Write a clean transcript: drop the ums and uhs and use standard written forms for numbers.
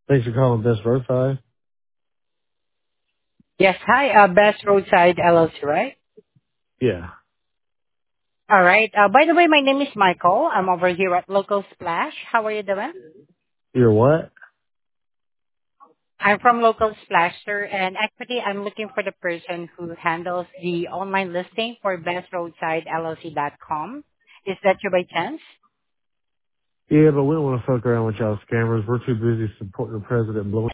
Thanks for calling Best Roadside. Yes. Hi, Best Roadside LLC, right? Yeah. All right. By the way, my name is Michael. I'm over here at Local Splash. How are you doing? You're what? I'm from Local Splash, sir, and actually I'm looking for the person who handles the online listing for bestroadsidellc.com. Is that you by chance? Yeah, but we don't want to fuck around with y'all scammers. We're too busy supporting the president blowing